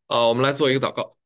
我们来做一个祷告。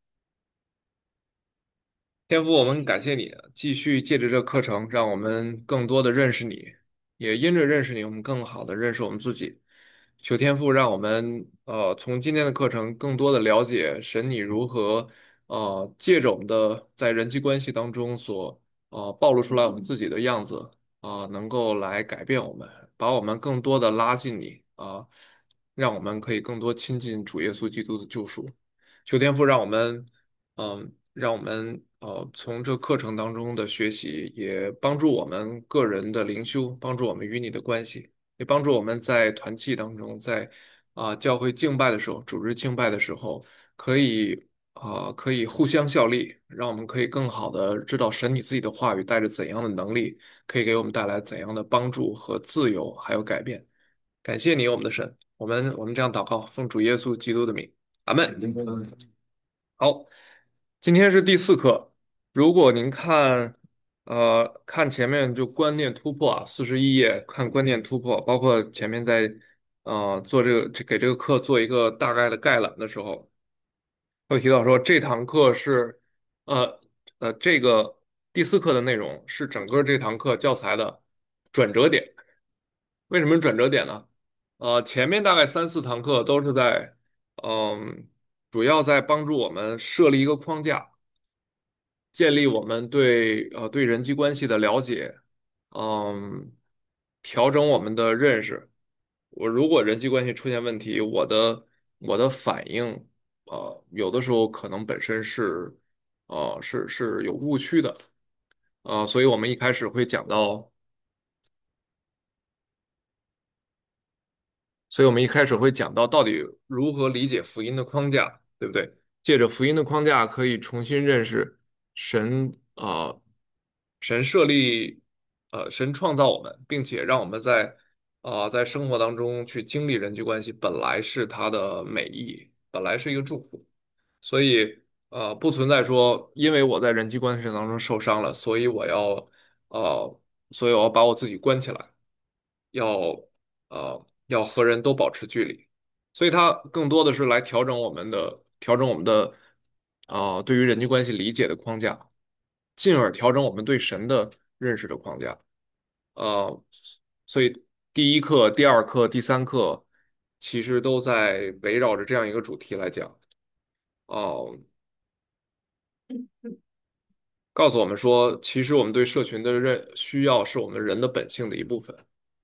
天父，我们感谢你，继续借着这个课程，让我们更多的认识你，也因着认识你，我们更好的认识我们自己。求天父让我们从今天的课程更多的了解神你如何借着我们的在人际关系当中所暴露出来我们自己的样子能够来改变我们，把我们更多的拉近你让我们可以更多亲近主耶稣基督的救赎。求天父让我们。让我们从这课程当中的学习，也帮助我们个人的灵修，帮助我们与你的关系，也帮助我们在团契当中，在教会敬拜的时候，主日敬拜的时候，可以互相效力，让我们可以更好的知道神你自己的话语带着怎样的能力，可以给我们带来怎样的帮助和自由，还有改变。感谢你，我们的神，我们这样祷告，奉主耶稣基督的名，阿门。好，今天是第四课。如果您看前面就观念突破41页，看观念突破，包括前面在做给这个课做一个大概的概览的时候，会提到说这堂课是呃这个第四课的内容是整个这堂课教材的转折点。为什么转折点呢？前面大概3、4堂课都是嗯，主要在帮助我们设立一个框架，建立我们对人际关系的了解，嗯，调整我们的认识。我如果人际关系出现问题，我的反应，有的时候可能本身是有误区的，所以我们一开始会讲到。所以我们一开始会讲到底如何理解福音的框架，对不对？借着福音的框架，可以重新认识神神设立神创造我们，并且让我们在生活当中去经历人际关系，本来是它的美意，本来是一个祝福，所以不存在说因为我在人际关系当中受伤了，呃所以我要把我自己关起来。要和人都保持距离，所以它更多的是来调整我们的对于人际关系理解的框架，进而调整我们对神的认识的框架。呃，所以第一课、第二课、第三课其实都在围绕着这样一个主题来讲，哦、告诉我们说，其实我们对社群的需要是我们人的本性的一部分。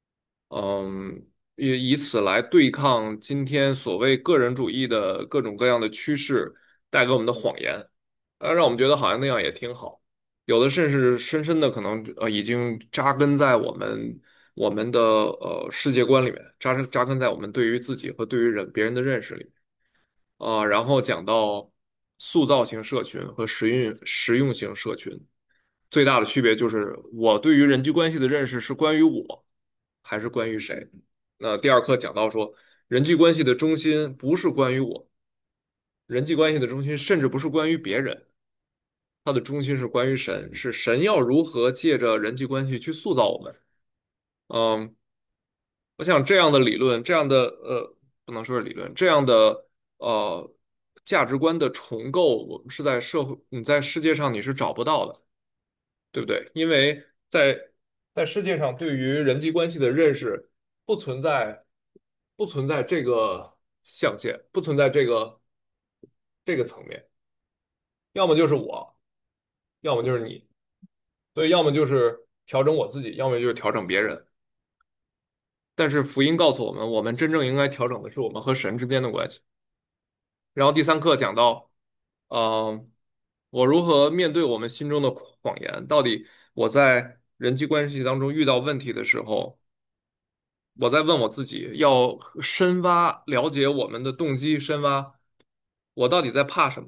也以此来对抗今天所谓个人主义的各种各样的趋势带给我们的谎言，让我们觉得好像那样也挺好，有的甚至深深的可能已经扎根在我们的世界观里面，扎根在我们对于自己和对于别人的认识里面，然后讲到塑造型社群和实用型社群。最大的区别就是我对于人际关系的认识是关于我，还是关于谁？那第二课讲到说，人际关系的中心不是关于我，人际关系的中心甚至不是关于别人，它的中心是关于神，是神要如何借着人际关系去塑造我们。嗯，我想这样的理论，这样的不能说是理论，这样的呃价值观的重构，我们是在你在世界上你是找不到的。对不对？因为在世界上，对于人际关系的认识不存在不存在这个象限，不存在这个层面，要么就是我，要么就是你，所以要么就是调整我自己，要么就是调整别人。但是福音告诉我们，我们真正应该调整的是我们和神之间的关系。然后第三课讲到，嗯、我如何面对我们心中的谎言？到底我在人际关系当中遇到问题的时候，我在问我自己，要深挖了解我们的动机，深挖我到底在怕什么？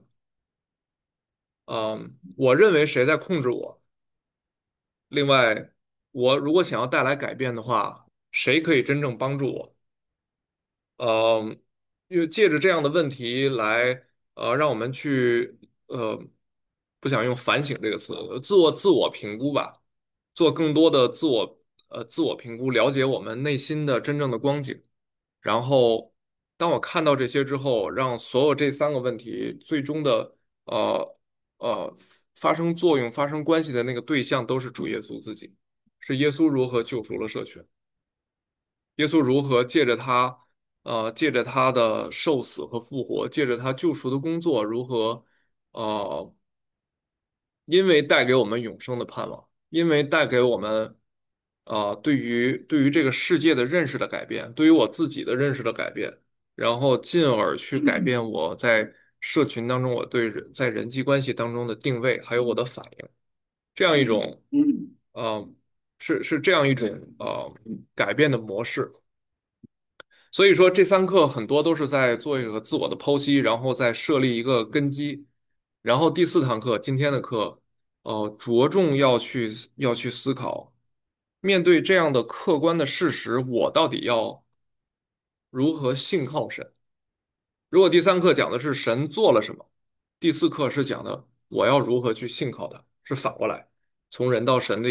我认为谁在控制我？另外，我如果想要带来改变的话，谁可以真正帮助我？嗯，因为借着这样的问题来，让我们去，不想用反省这个词，自我评估吧，做更多的自我评估，了解我们内心的真正的光景。然后当我看到这些之后，让所有这三个问题最终的呃呃发生作用、发生关系的那个对象都是主耶稣自己，是耶稣如何救赎了社群，耶稣如何借着他的受死和复活，借着他救赎的工作，如何呃因为带给我们永生的盼望，因为带给我们对于这个世界的认识的改变，对于我自己的认识的改变，然后进而去改变我在社群当中我对在人际关系当中的定位，还有我的反应，这样一种呃是这样一种改变的模式。所以说，这三课很多都是在做一个自我的剖析，然后再设立一个根基。然后第四堂课，今天的课，着重要去思考，面对这样的客观的事实，我到底要如何信靠神？如果第三课讲的是神做了什么，第四课是讲的我要如何去信靠他，是反过来，从人到神的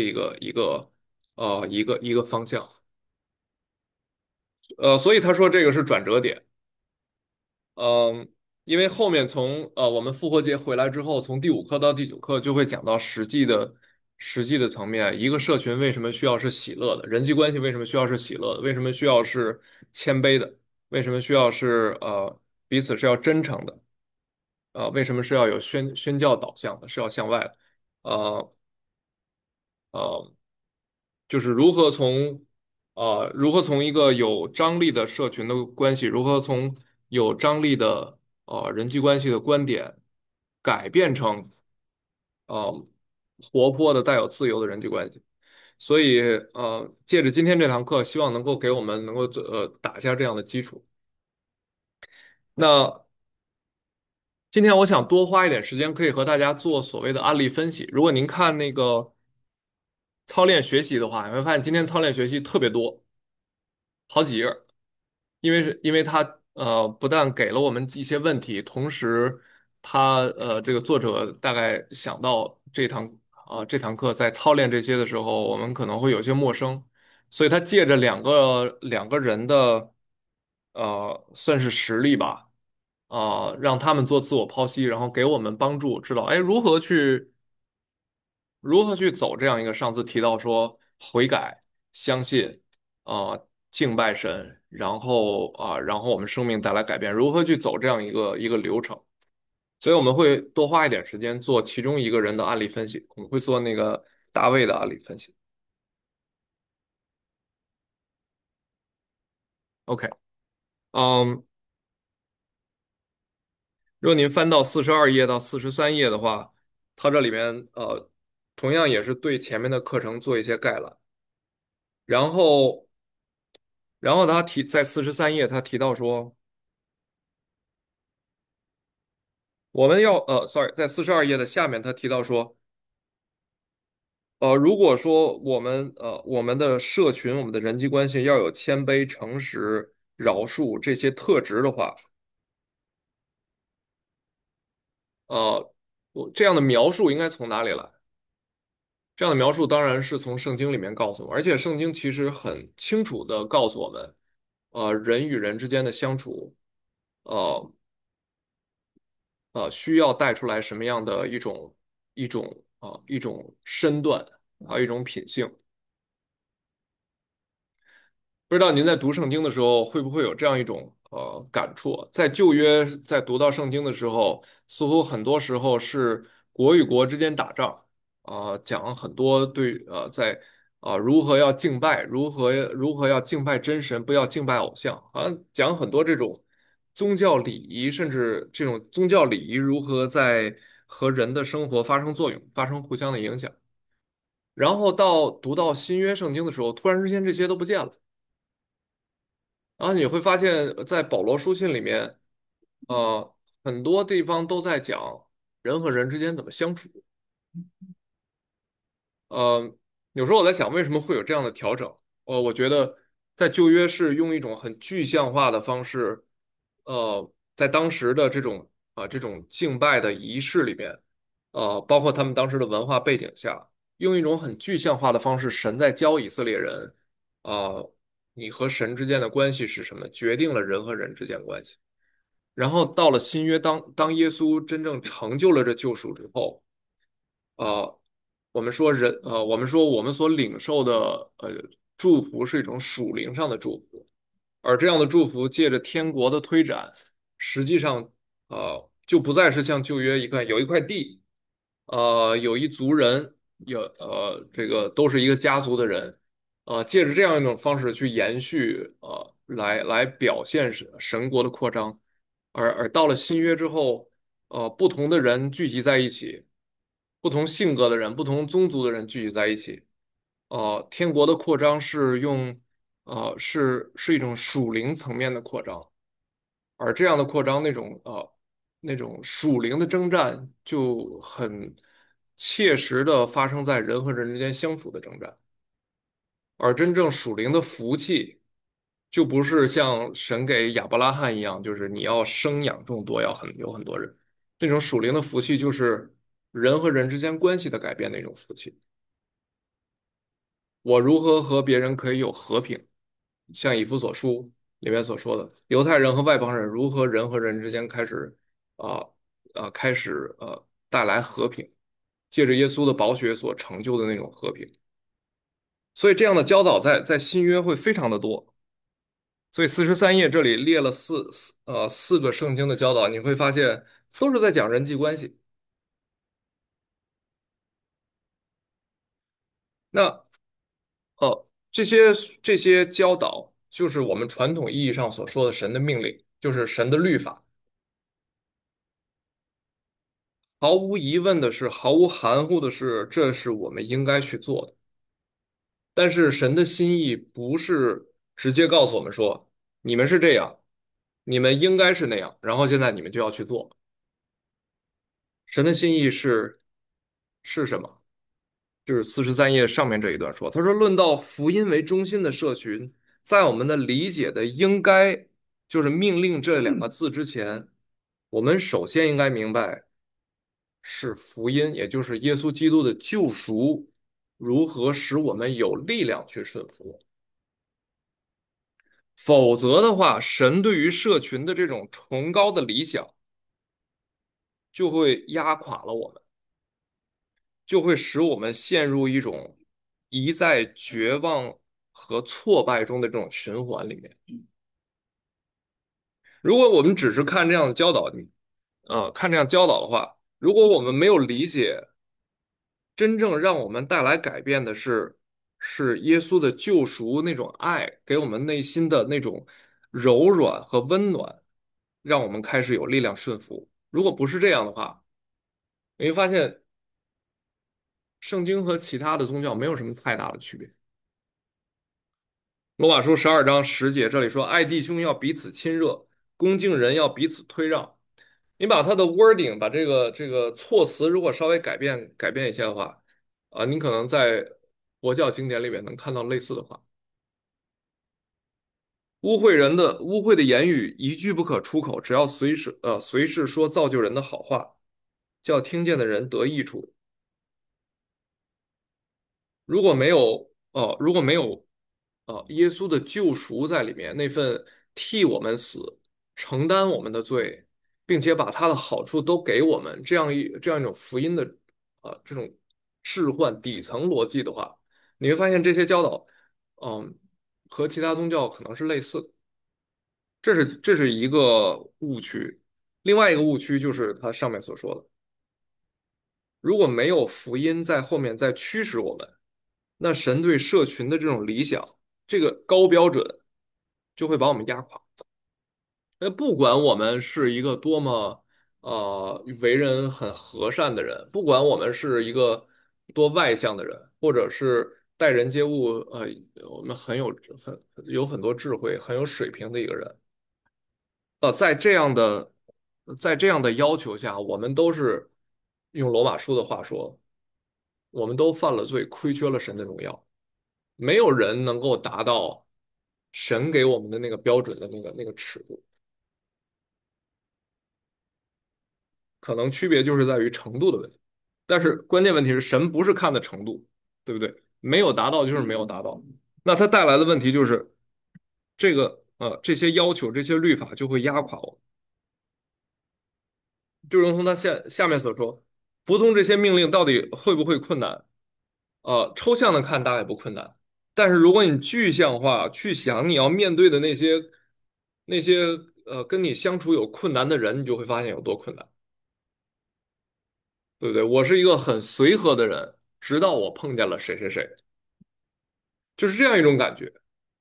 一个方向。所以他说这个是转折点。嗯，因为后面从我们复活节回来之后，从第五课到第九课就会讲到实际的层面，一个社群为什么需要是喜乐的，人际关系为什么需要是喜乐的，为什么需要是谦卑的，为什么需要是彼此是要真诚的，为什么是要有宣教导向的，是要向外的，呃呃，就是如何从一个有张力的社群的关系，如何从有张力的人际关系的观点改变成呃活泼的带有自由的人际关系。所以借着今天这堂课，希望能够给我们能够打下这样的基础。那今天我想多花一点时间，可以和大家做所谓的案例分析。如果您看那个操练学习的话，你会发现今天操练学习特别多，好几页。因为他不但给了我们一些问题，同时他这个作者大概想到这堂课在操练这些的时候，我们可能会有些陌生，所以他借着两个人的算是实力吧，让他们做自我剖析，然后给我们帮助，知道哎如何去走这样一个上次提到说悔改、相信敬拜神，然后我们生命带来改变，如何去走这样一个流程。所以我们会多花一点时间做其中一个人的案例分析，我们会做那个大卫的案例分析。OK，嗯，如果您翻到42页到43页的话，它这里面同样也是对前面的课程做一些概览，然后他在43页他提到说。我们要sorry，在42页的下面，他提到说，如果说我们的社群、我们的人际关系要有谦卑、诚实、饶恕这些特质的话，这样的描述应该从哪里来？这样的描述当然是从圣经里面告诉我们，而且圣经其实很清楚地告诉我们，人与人之间的相处，呃需要带出来什么样的一种身段，还有一种品性。不知道您在读圣经的时候会不会有这样一种感触啊在旧约在读到圣经的时候，似乎很多时候是国与国之间打仗讲很多在如何要敬拜，如何要敬拜真神，不要敬拜偶像，好像讲很多这种宗教礼仪，甚至这种宗教礼仪如何在和人的生活发生作用，发生互相的影响。然后读到新约圣经的时候，突然之间这些都不见了。然后你会发现在保罗书信里面，很多地方都在讲人和人之间怎么相处。呃，有时候我在想，为什么会有这样的调整？我觉得在旧约是用一种很具象化的方式，在当时的这种敬拜的仪式里面，包括他们当时的文化背景下，用一种很具象化的方式，神在教以色列人。 你和神之间的关系是什么，决定了人和人之间的关系。然后到了新约，当耶稣真正成就了这救赎之后，呃，我们说我们所领受的祝福是一种属灵上的祝福，而这样的祝福借着天国的推展，实际上就不再是像旧约有一块地，有一族人，这个都是一个家族的人，借着这样一种方式去延续，来表现神国的扩张，而到了新约之后，不同的人聚集在一起，不同性格的人、不同宗族的人聚集在一起，天国的扩张是用，是一种属灵层面的扩张，而这样的扩张，那种属灵的征战就很切实的发生在人和人之间相处的征战，而真正属灵的福气，就不是像神给亚伯拉罕一样，就是你要生养众多，有很多人，那种属灵的福气就是人和人之间关系的改变的一种福气。我如何和别人可以有和平？像以弗所书里面所说的，犹太人和外邦人如何人和人之间啊开始带来和平，借着耶稣的宝血所成就的那种和平。所以这样的教导在新约会非常的多。所以43页这里列了四个圣经的教导，你会发现都是在讲人际关系。那这些教导就是我们传统意义上所说的神的命令，就是神的律法。毫无疑问的是，毫无含糊的是，这是我们应该去做的。但是神的心意不是直接告诉我们说，你们是这样，你们应该是那样，然后现在你们就要去做。神的心意是什么？就是43页上面这一段说，他说论到福音为中心的社群，在我们的理解的应该就是命令这两个字之前，我们首先应该明白是福音，也就是耶稣基督的救赎，如何使我们有力量去顺服。否则的话，神对于社群的这种崇高的理想，就会压垮了我们，就会使我们陷入一种一再绝望和挫败中的这种循环里面。如果我们只是看这样的教导，看这样教导的话，如果我们没有理解真正让我们带来改变的是耶稣的救赎那种爱，给我们内心的那种柔软和温暖，让我们开始有力量顺服。如果不是这样的话，你会发现圣经和其他的宗教没有什么太大的区别。罗马书12章10节这里说，爱弟兄要彼此亲热，恭敬人要彼此推让。你把它的 wording，把这个措辞如果稍微改变一些的话，你可能在佛教经典里面能看到类似的话。污秽的言语一句不可出口，只要随时说造就人的好话，叫听见的人得益处。如果没有耶稣的救赎在里面，那份替我们死、承担我们的罪，并且把他的好处都给我们，这样一种福音的这种置换底层逻辑的话，你会发现这些教导，嗯，和其他宗教可能是类似的。这是一个误区。另外一个误区就是他上面所说的，如果没有福音在后面再驱使我们，那神对社群的这种理想，这个高标准就会把我们压垮。那不管我们是一个多么为人很和善的人，不管我们是一个多外向的人，或者是待人接物我们有很多智慧、很有水平的一个人，在在这样的要求下，我们都是用罗马书的话说，我们都犯了罪，亏缺了神的荣耀。没有人能够达到神给我们的那个标准的那个尺度，可能区别就是在于程度的问题。但是关键问题是，神不是看的程度，对不对？没有达到就是没有达到。那它带来的问题就是， 这些要求这些律法就会压垮我。就如同他下面所说，服从这些命令到底会不会困难？抽象的看大概不困难，但是如果你具象化去想你要面对的那些跟你相处有困难的人，你就会发现有多困难，对不对？我是一个很随和的人，直到我碰见了谁谁谁，就是这样一种感觉，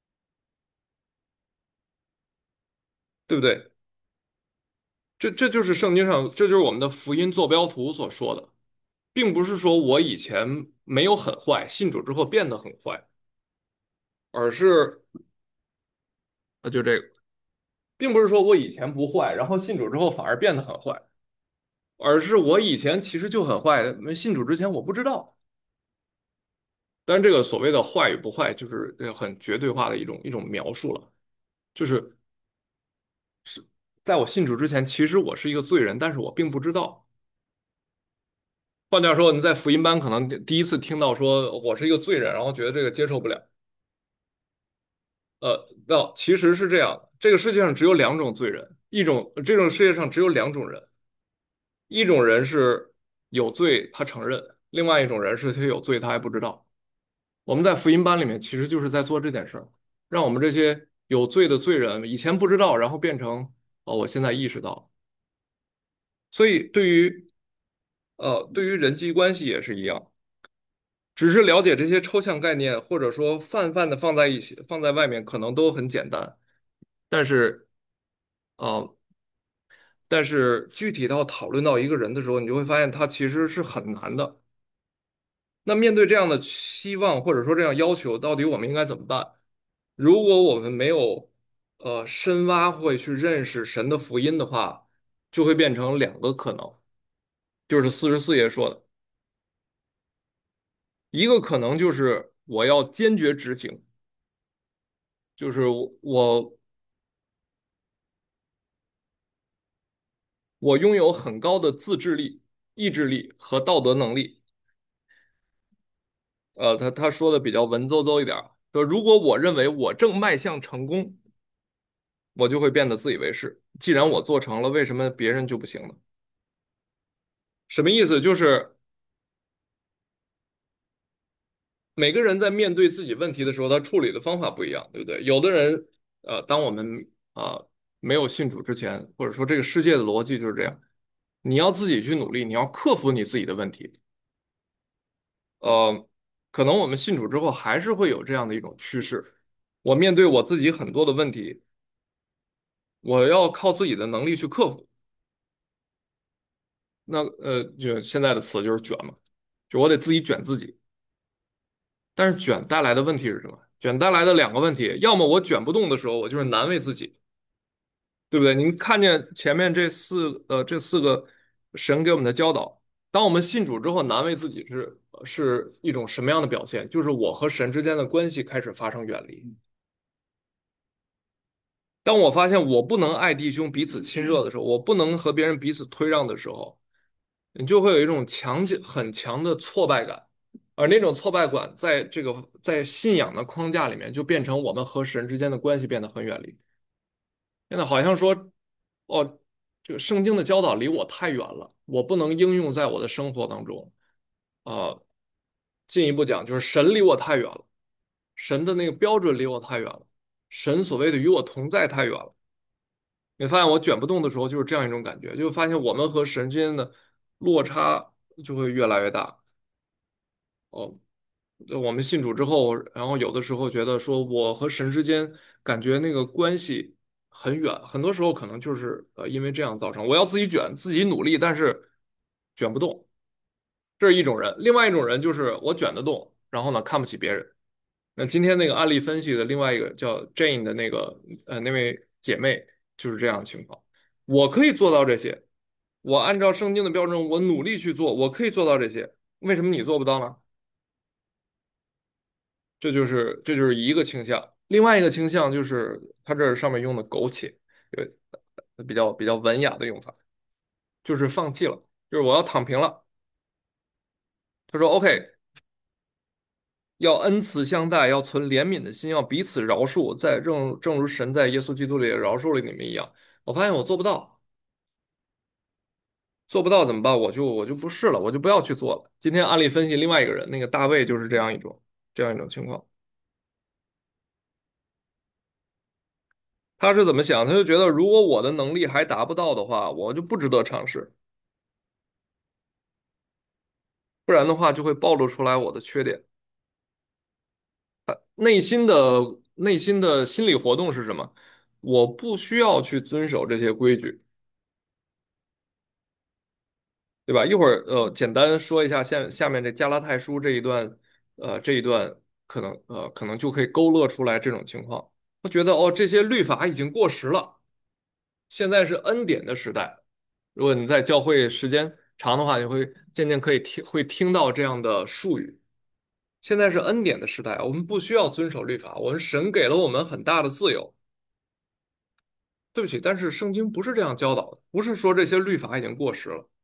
对不对？这就是圣经上，这就是我们的福音坐标图所说的，并不是说我以前没有很坏，信主之后变得很坏，而是就这个，并不是说我以前不坏，然后信主之后反而变得很坏。而是我以前其实就很坏，没信主之前我不知道。当然，这个所谓的坏与不坏，就是很绝对化的一种描述了。就是在我信主之前，其实我是一个罪人，但是我并不知道。换句话说，你在福音班可能第一次听到说我是一个罪人，然后觉得这个接受不了。那其实是这样的，这个世界上只有两种罪人，这种世界上只有两种人，一种人是有罪他承认，另外一种人是他有罪他还不知道。我们在福音班里面其实就是在做这件事儿，让我们这些有罪的罪人以前不知道，然后变成我现在意识到。所以对于人际关系也是一样，只是了解这些抽象概念，或者说泛泛的放在一起，放在外面可能都很简单，但是呃，但是具体到讨论到一个人的时候，你就会发现他其实是很难的。那面对这样的期望或者说这样要求，到底我们应该怎么办？如果我们没有深挖会去认识神的福音的话，就会变成两个可能，就是44页说的，一个可能就是我要坚决执行，就是我拥有很高的自制力、意志力和道德能力。他说的比较文绉绉一点儿，说如果我认为我正迈向成功，我就会变得自以为是。既然我做成了，为什么别人就不行呢？什么意思？就是每个人在面对自己问题的时候，他处理的方法不一样，对不对？有的人，当我们没有信主之前，或者说这个世界的逻辑就是这样，你要自己去努力，你要克服你自己的问题。呃，可能我们信主之后，还是会有这样的一种趋势。我面对我自己很多的问题，我要靠自己的能力去克服。那就现在的词就是卷嘛，就我得自己卷自己。但是卷带来的问题是什么？卷带来的两个问题，要么我卷不动的时候，我就是难为自己，对不对？您看见前面这四个神给我们的教导，当我们信主之后，难为自己是一种什么样的表现？就是我和神之间的关系开始发生远离。当我发现我不能爱弟兄彼此亲热的时候，我不能和别人彼此推让的时候，你就会有一种很强的挫败感，而那种挫败感在信仰的框架里面，就变成我们和神之间的关系变得很远离。现在好像说，哦，这个圣经的教导离我太远了，我不能应用在我的生活当中。啊、进一步讲，就是神离我太远了，神的那个标准离我太远了，神所谓的与我同在太远了。你发现我卷不动的时候，就是这样一种感觉，就发现我们和神之间的落差就会越来越大。哦，我们信主之后，然后有的时候觉得说我和神之间感觉那个关系很远，很多时候可能就是因为这样造成，我要自己卷，自己努力，但是卷不动，这是一种人。另外一种人就是我卷得动，然后呢看不起别人。那今天那个案例分析的另外一个叫 Jane 的那位姐妹就是这样的情况。我可以做到这些，我按照圣经的标准，我努力去做，我可以做到这些，为什么你做不到呢？这就是一个倾向，另外一个倾向就是他这上面用的苟且，比较文雅的用法，就是放弃了，就是我要躺平了。他说 OK， 要恩慈相待，要存怜悯的心，要彼此饶恕，正如神在耶稣基督里饶恕了你们一样。我发现我做不到，做不到怎么办？我就不试了，我就不要去做了。今天案例分析另外一个人，那个大卫就是这样一种情况。他是怎么想？他就觉得如果我的能力还达不到的话，我就不值得尝试，不然的话就会暴露出来我的缺点。内心的心理活动是什么？我不需要去遵守这些规矩，对吧？一会儿简单说一下下面这加拉太书这一段可能就可以勾勒出来这种情况。他觉得哦，这些律法已经过时了，现在是恩典的时代。如果你在教会时间长的话，你会渐渐会听到这样的术语。现在是恩典的时代，我们不需要遵守律法，我们神给了我们很大的自由。对不起，但是圣经不是这样教导的，不是说这些律法已经过时了。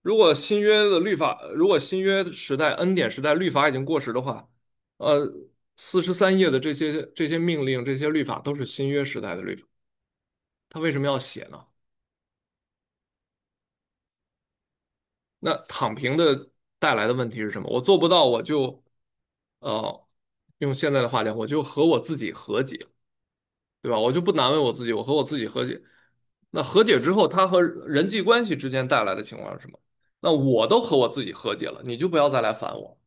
如果新约时代、恩典时代律法已经过时的话，呃，43页的这些命令、这些律法都是新约时代的律法，他为什么要写呢？那躺平的带来的问题是什么？我做不到，呃，用现在的话讲，我就和我自己和解，对吧？我就不难为我自己，我和我自己和解。那和解之后，他和人际关系之间带来的情况是什么？那我都和我自己和解了，你就不要再来烦我。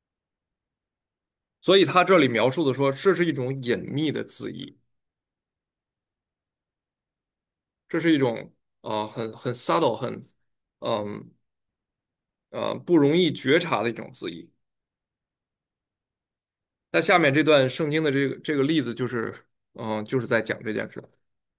所以他这里描述的说，这是一种隐秘的自义，这是一种很 subtle 嗯不容易觉察的一种自义。那下面这段圣经的这个例子就是在讲这件事。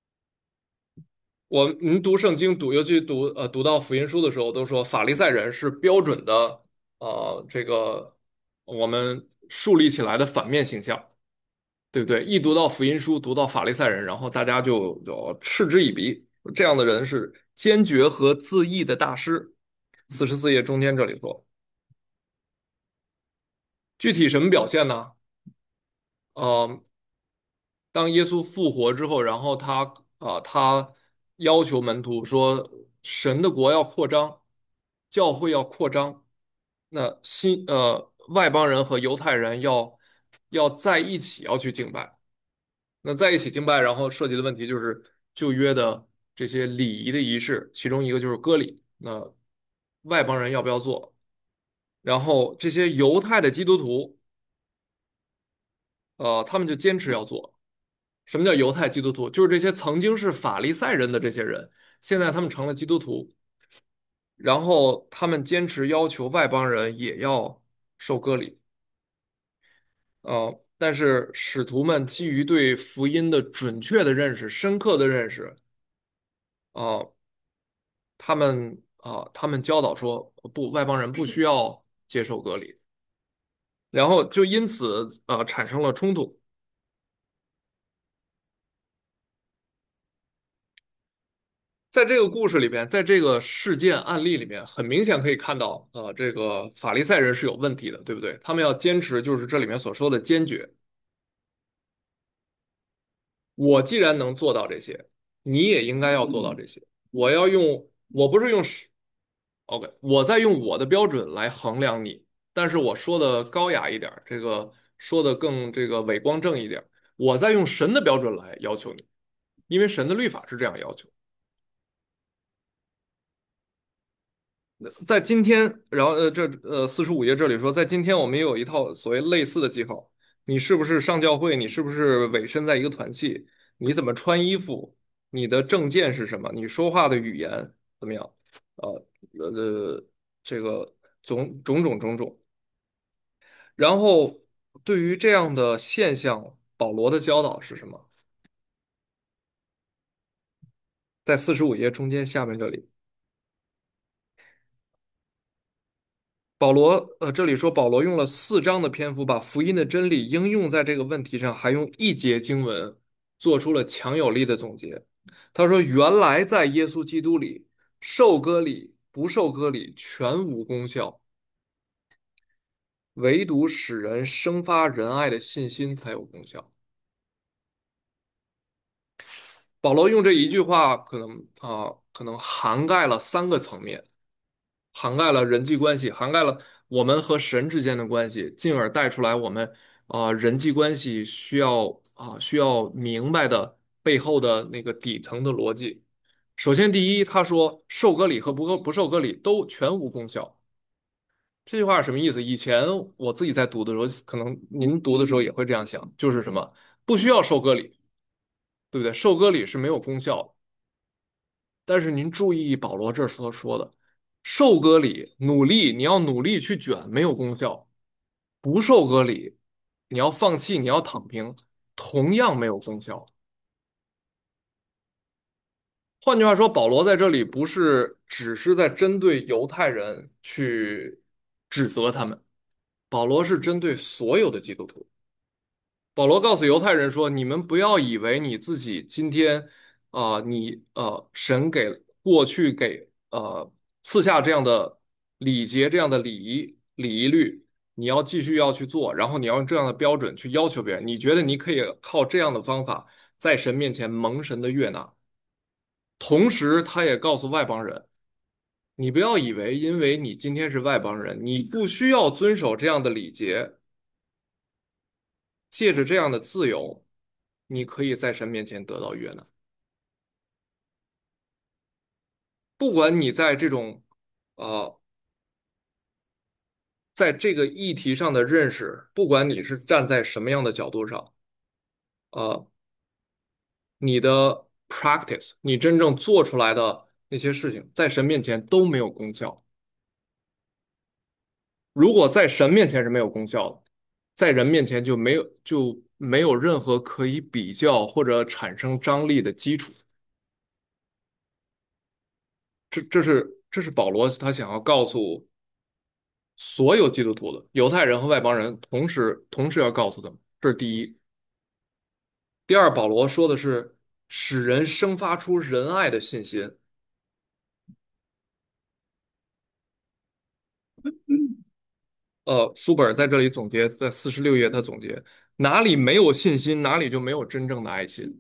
您读圣经尤其读到福音书的时候，都说法利赛人是标准的这个我们树立起来的反面形象，对不对？一读到福音书，读到法利赛人，然后大家就嗤之以鼻，这样的人是坚决和自义的大师。44页中间这里说，具体什么表现呢？呃，当耶稣复活之后，然后他要求门徒说，神的国要扩张，教会要扩张，那外邦人和犹太人要在一起要去敬拜，那在一起敬拜，然后涉及的问题就是旧约的这些礼仪的仪式，其中一个就是割礼，那外邦人要不要做？然后这些犹太的基督徒，他们就坚持要做。什么叫犹太基督徒？就是这些曾经是法利赛人的这些人，现在他们成了基督徒，然后他们坚持要求外邦人也要受割礼。但是使徒们基于对福音的准确的认识、深刻的认识，啊、他们教导说，不，外邦人不需要接受割礼，然后就因此产生了冲突。在这个故事里边，在这个事件案例里面，很明显可以看到，这个法利赛人是有问题的，对不对？他们要坚持就是这里面所说的坚决。我既然能做到这些，你也应该要做到这些。我不是用OK，我在用我的标准来衡量你，但是我说的高雅一点儿，这个说的更这个伟光正一点儿，我在用神的标准来要求你，因为神的律法是这样要求。在今天，然后45页这里说，在今天我们也有一套所谓类似的记号。你是不是上教会？你是不是委身在一个团契？你怎么穿衣服？你的证件是什么？你说话的语言怎么样？呃这个种种。然后对于这样的现象，保罗的教导是什么？在45页中间下面这里。这里说保罗用了4章的篇幅，把福音的真理应用在这个问题上，还用一节经文做出了强有力的总结。他说：“原来在耶稣基督里，受割礼不受割礼全无功效。” 唯独使人生发仁爱的信心才有功效。保罗用这一句话，可能涵盖了三个层面，涵盖了人际关系，涵盖了我们和神之间的关系，进而带出来我们人际关系需要明白的背后的那个底层的逻辑。首先，第一，他说受割礼和不受割礼都全无功效。这句话是什么意思？以前我自己在读的时候，可能您读的时候也会这样想，就是什么不需要受割礼，对不对？受割礼是没有功效的。但是您注意保罗这儿所说的，受割礼，努力，你要努力去卷，没有功效；不受割礼，你要放弃，你要躺平，同样没有功效。换句话说，保罗在这里不是只是在针对犹太人去指责他们，保罗是针对所有的基督徒。保罗告诉犹太人说：“你们不要以为你自己今天神过去给赐下这样的礼节、这样的礼仪律，你要继续要去做，然后你要用这样的标准去要求别人。你觉得你可以靠这样的方法在神面前蒙神的悦纳？同时，他也告诉外邦人，你不要以为因为你今天是外邦人，你不需要遵守这样的礼节，借着这样的自由，你可以在神面前得到悦纳。不管你在这种呃，在这个议题上的认识，不管你是站在什么样的角度上，呃，你的 practice，你真正做出来的那些事情，在神面前都没有功效。如果在神面前是没有功效的，在人面前就没有任何可以比较或者产生张力的基础。这是保罗他想要告诉所有基督徒的，犹太人和外邦人同时要告诉他们，这是第一。第二，保罗说的是使人生发出仁爱的信心。书本在这里总结，在46页他总结，哪里没有信心，哪里就没有真正的爱心。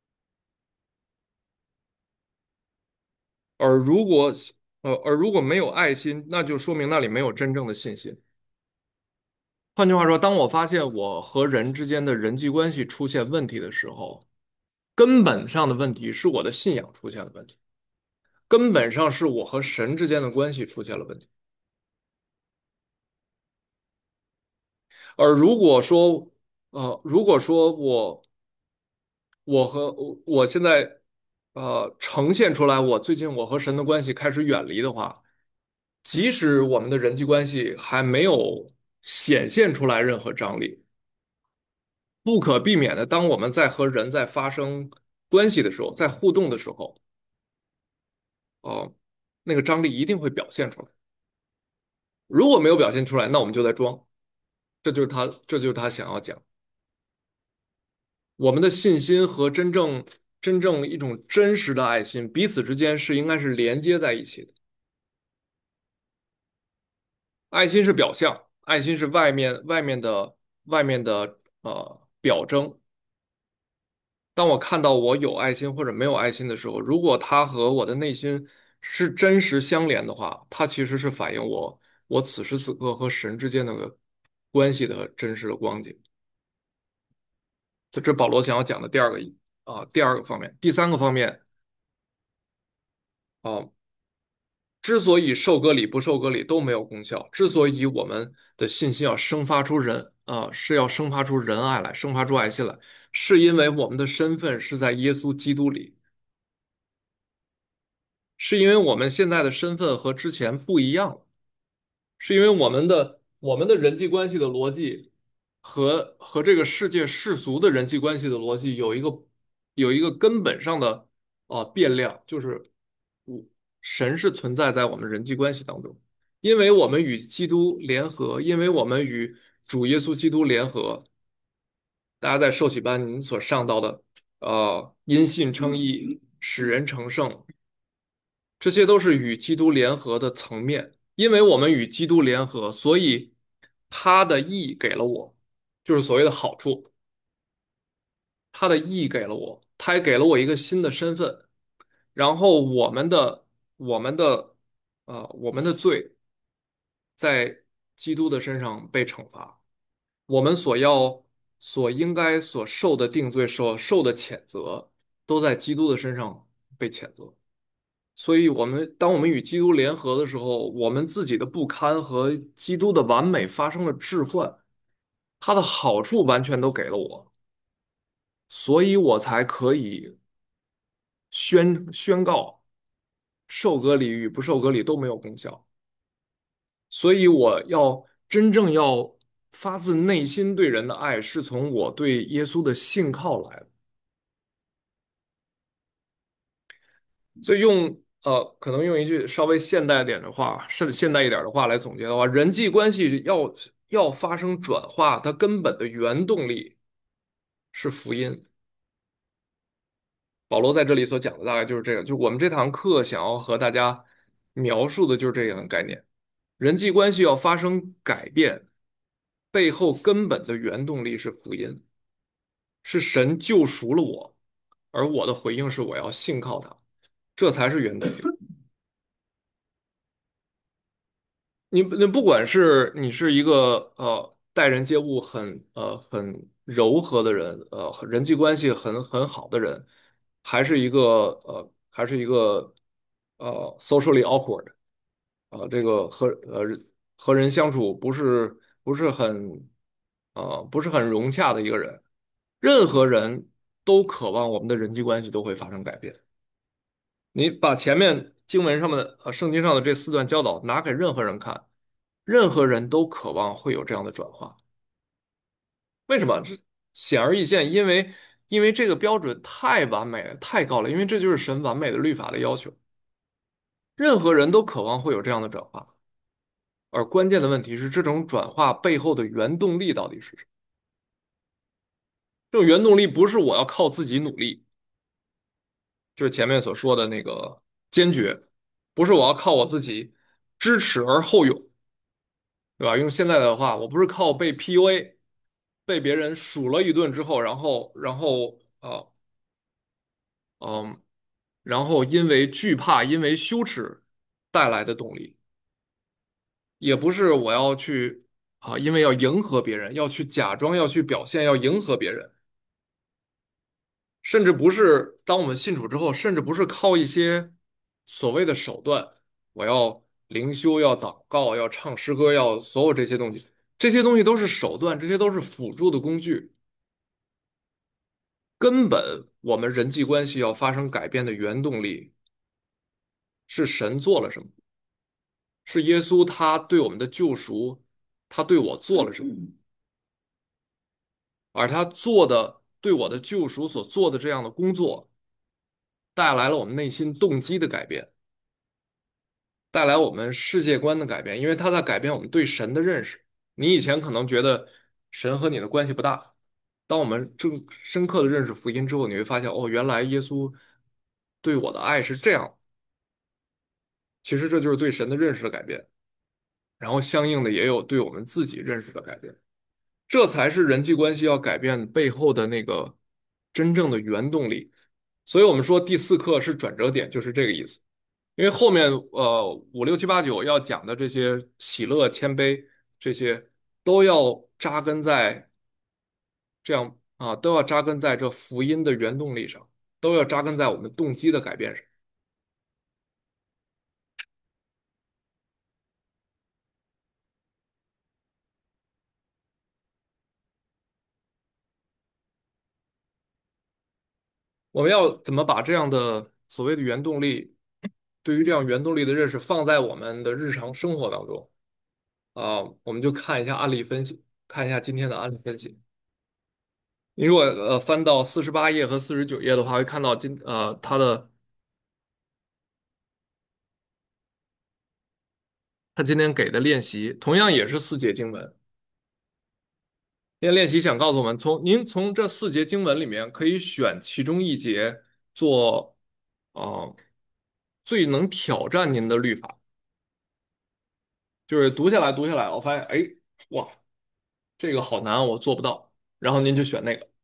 而如果而如果没有爱心，那就说明那里没有真正的信心。换句话说，当我发现我和人之间的人际关系出现问题的时候，根本上的问题是我的信仰出现了问题，根本上是我和神之间的关系出现了问题。而如果说我现在呈现出来，我最近我和神的关系开始远离的话，即使我们的人际关系还没有显现出来任何张力，不可避免的，当我们在和人在发生关系的时候，在互动的时候，哦、那个张力一定会表现出来。如果没有表现出来，那我们就在装。这就是他想要讲，我们的信心和真正一种真实的爱心，彼此之间应该是连接在一起的。爱心是表象，爱心是外面的表征。当我看到我有爱心或者没有爱心的时候，如果它和我的内心是真实相连的话，它其实是反映我此时此刻和神之间的关系的真实的光景。这保罗想要讲的第二个方面。第三个方面啊，之所以受割礼不受割礼都没有功效，之所以我们的信心要生发出是要生发出仁爱来，生发出爱心来，是因为我们的身份是在耶稣基督里。是因为我们现在的身份和之前不一样了，是因为我们的人际关系的逻辑和这个世界世俗的人际关系的逻辑有一个根本上的变量，就是我神是存在在我们人际关系当中，因为我们与基督联合，因为我们与主耶稣基督联合，大家在受洗班您所上到的因信称义，使人成圣。这些都是与基督联合的层面，因为我们与基督联合，所以他的义给了我，就是所谓的好处，他的义给了我，他也给了我一个新的身份。然后我们的罪在基督的身上被惩罚，我们所应该所受的定罪、所受的谴责，都在基督的身上被谴责。所以，当我们与基督联合的时候，我们自己的不堪和基督的完美发生了置换，他的好处完全都给了我，所以我才可以宣告受割礼与不受割礼都没有功效。所以我要真正要发自内心对人的爱，是从我对耶稣的信靠来的。所以可能用一句稍微现代点的话，是现代一点的话来总结的话，人际关系要发生转化，它根本的原动力是福音。保罗在这里所讲的大概就是这个，就我们这堂课想要和大家描述的就是这样的概念。人际关系要发生改变，背后根本的原动力是福音，是神救赎了我，而我的回应是我要信靠他，这才是原动力。你不管是你是一个待人接物很柔和的人，人际关系很好的人，还是一个socially awkward 这个和人相处不是很融洽的一个人，任何人都渴望我们的人际关系都会发生改变。你把前面经文上面的圣经上的这4段教导拿给任何人看，任何人都渴望会有这样的转化。为什么？这显而易见，因为这个标准太完美了，太高了，因为这就是神完美的律法的要求。任何人都渴望会有这样的转化，而关键的问题是，这种转化背后的原动力到底是什么？这种原动力不是我要靠自己努力，就是前面所说的那个坚决，不是我要靠我自己知耻而后勇，对吧？用现在的话，我不是靠被 PUA，被别人数了一顿之后，嗯，然后因为惧怕、因为羞耻带来的动力，也不是我要去因为要迎合别人，要去假装、要去表现、要迎合别人，甚至不是当我们信主之后，甚至不是靠一些所谓的手段，我要灵修、要祷告、要唱诗歌、要所有这些东西，这些东西都是手段，这些都是辅助的工具。根本我们人际关系要发生改变的原动力是神做了什么，是耶稣他对我们的救赎，他对我做了什么，而他做的对我的救赎所做的这样的工作，带来了我们内心动机的改变，带来我们世界观的改变，因为他在改变我们对神的认识。你以前可能觉得神和你的关系不大，当我们正深刻的认识福音之后，你会发现，哦，原来耶稣对我的爱是这样。其实这就是对神的认识的改变，然后相应的也有对我们自己认识的改变，这才是人际关系要改变背后的那个真正的原动力。所以我们说第4课是转折点，就是这个意思。因为后面5、6、7、8、9要讲的这些喜乐、谦卑这些都要扎根在都要扎根在这福音的原动力上，都要扎根在我们动机的改变上。我们要怎么把这样的所谓的原动力，对于这样原动力的认识放在我们的日常生活当中我们就看一下案例分析，看一下今天的案例分析。你如果翻到48页和49页的话，会看到他今天给的练习，同样也是4节经文。今天练习想告诉我们，您从这4节经文里面可以选其中一节做呃最能挑战您的律法。就是读下来，我发现，哎，哇！ 这个好难，我做不到，然后您就选那个。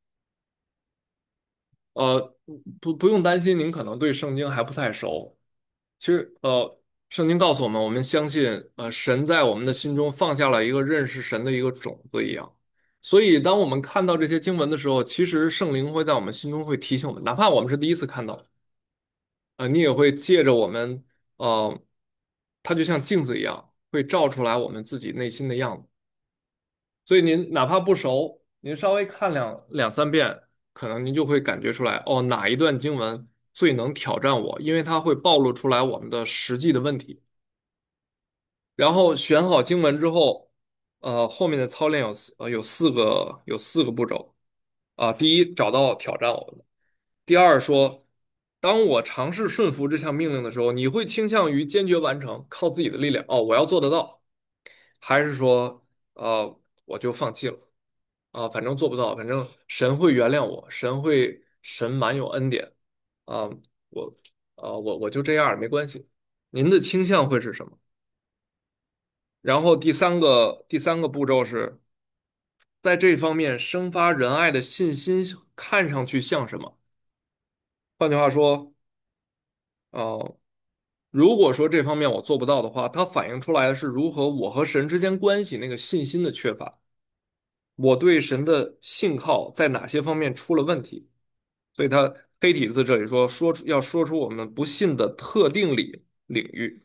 不用担心，您可能对圣经还不太熟。其实，圣经告诉我们，我们相信，神在我们的心中放下了一个认识神的一个种子一样。所以，当我们看到这些经文的时候，其实圣灵会在我们心中会提醒我们，哪怕我们是第一次看到，你也会借着我们，呃，它就像镜子一样，会照出来我们自己内心的样子。所以您哪怕不熟，您稍微看两三遍，可能您就会感觉出来，哦，哪一段经文最能挑战我，因为它会暴露出来我们的实际的问题。然后选好经文之后，后面的操练有四个步骤第一，找到挑战我们的；第二说，当我尝试顺服这项命令的时候，你会倾向于坚决完成，靠自己的力量，哦，我要做得到，还是说，我就放弃了？反正做不到，反正神会原谅我，神满有恩典啊，我我就这样儿没关系。您的倾向会是什么？然后第三个步骤是在这方面生发仁爱的信心，看上去像什么？换句话说，呃，如果说这方面我做不到的话，它反映出来的是如何我和神之间关系那个信心的缺乏，我对神的信靠在哪些方面出了问题。所以他黑体字这里说出我们不信的特定领域，